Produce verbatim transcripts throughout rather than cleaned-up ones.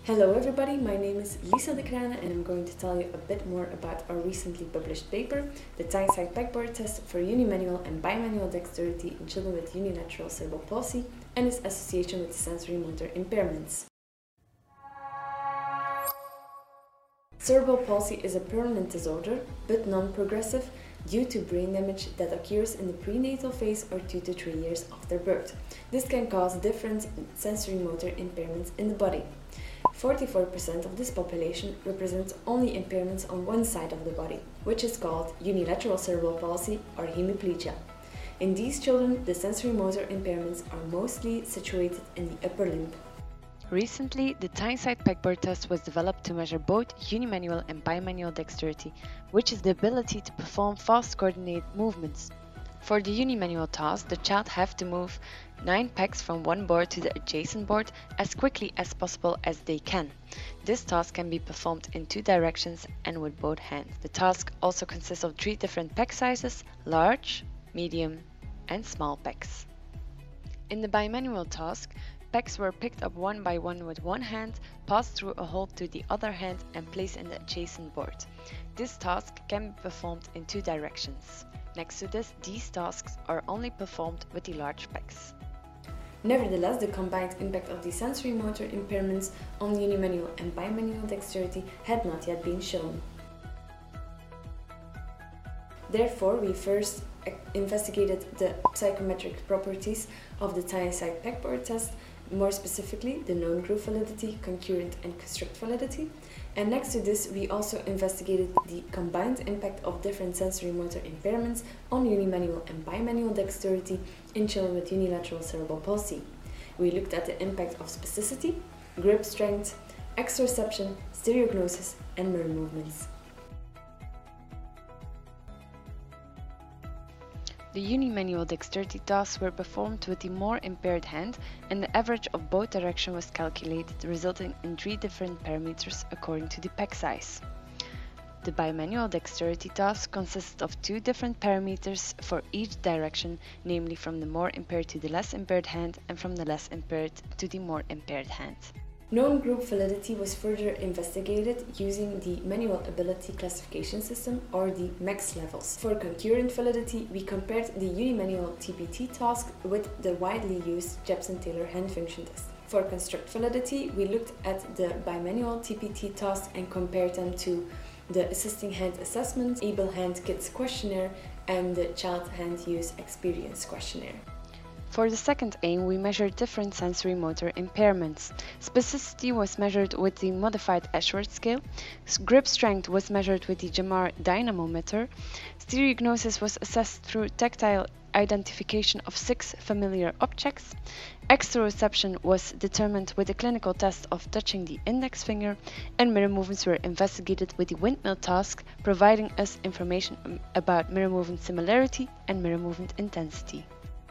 Hello everybody, my name is Lisa de Krane and I'm going to tell you a bit more about our recently published paper, the Tyneside Pegboard Test for Unimanual and Bimanual Dexterity in Children with Unilateral Cerebral Palsy and its association with sensory motor impairments. Cerebral palsy is a permanent disorder, but non-progressive, due to brain damage that occurs in the prenatal phase or two to three years after birth. This can cause different sensory motor impairments in the body. forty-four percent of this population represents only impairments on one side of the body, which is called unilateral cerebral palsy or hemiplegia. In these children, the sensory motor impairments are mostly situated in the upper limb. Recently, the Tyneside Pegboard test was developed to measure both unimanual and bimanual dexterity, which is the ability to perform fast coordinated movements. For the unimanual task, the child have to move nine pegs from one board to the adjacent board as quickly as possible as they can. This task can be performed in two directions and with both hands. The task also consists of three different peg sizes: large, medium, and small pegs. In the bimanual task, pegs were picked up one by one with one hand, passed through a hole to the other hand, and placed in the adjacent board. This task can be performed in two directions. Next to this, these tasks are only performed with the large pegs. Nevertheless, the combined impact of the sensory motor impairments on unimanual and bimanual dexterity had not yet been shown. Therefore, we first investigated the psychometric properties of the Tyneside Pegboard test, more specifically the known groove validity, concurrent and construct validity. And next to this, we also investigated the combined impact of different sensory motor impairments on unimanual and bimanual dexterity in children with unilateral cerebral palsy. We looked at the impact of spasticity, grip strength, exteroception, stereognosis, and mirror movements. The unimanual dexterity tasks were performed with the more impaired hand, and the average of both directions was calculated, resulting in three different parameters according to the peg size. The bimanual dexterity task consisted of two different parameters for each direction, namely from the more impaired to the less impaired hand and from the less impaired to the more impaired hand. Known group validity was further investigated using the Manual Ability Classification System, or the MAX levels. For concurrent validity, we compared the unimanual T P T task with the widely used Jepson-Taylor hand function test. For construct validity, we looked at the bimanual T P T task and compared them to the Assisting Hand Assessment, Able Hand Kits Questionnaire, and the Child Hand Use Experience Questionnaire. For the second aim, we measured different sensory motor impairments. Spasticity was measured with the modified Ashworth scale, grip strength was measured with the Jamar dynamometer, stereognosis was assessed through tactile identification of six familiar objects, exteroception was determined with a clinical test of touching the index finger, and mirror movements were investigated with the windmill task, providing us information about mirror movement similarity and mirror movement intensity.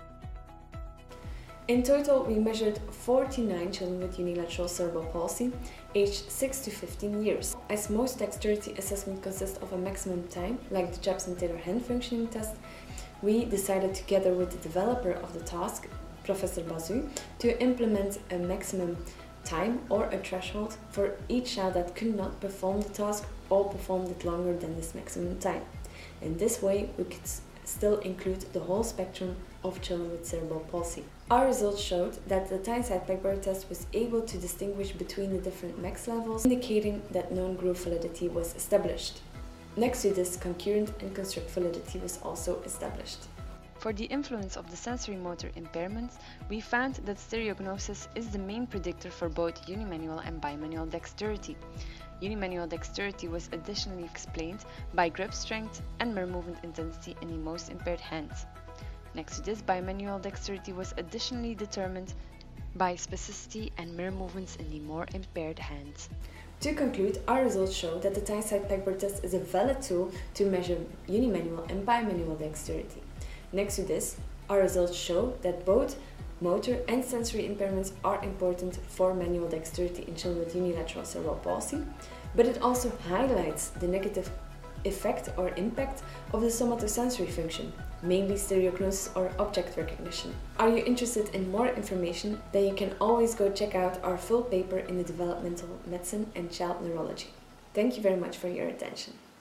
In total, we measured forty-nine children with unilateral cerebral palsy, aged six to fifteen years. As most dexterity assessment consists of a maximum time, like the Jepson-Taylor hand functioning test, we decided together with the developer of the task, Professor Bazu, to implement a maximum time or a threshold for each child that could not perform the task or performed it longer than this maximum time. In this way, we could still include the whole spectrum of children with cerebral palsy. Our results showed that the Tyneside Pegboard test was able to distinguish between the different max levels, indicating that known groove validity was established. Next to this, concurrent and construct validity was also established. For the influence of the sensory motor impairments, we found that stereognosis is the main predictor for both unimanual and bimanual dexterity. Unimanual dexterity was additionally explained by grip strength and mirror movement intensity in the most impaired hand. Next to this, bimanual dexterity was additionally determined by spasticity and mirror movements in the more impaired hand. To conclude, our results show that the Tyneside Pegboard test is a valid tool to measure unimanual and bimanual dexterity. Next to this, our results show that both motor and sensory impairments are important for manual dexterity in children with unilateral cerebral palsy, but it also highlights the negative effect or impact of the somatosensory function, mainly stereognosis or object recognition. Are you interested in more information? Then you can always go check out our full paper in the developmental medicine and child neurology. Thank you very much for your attention.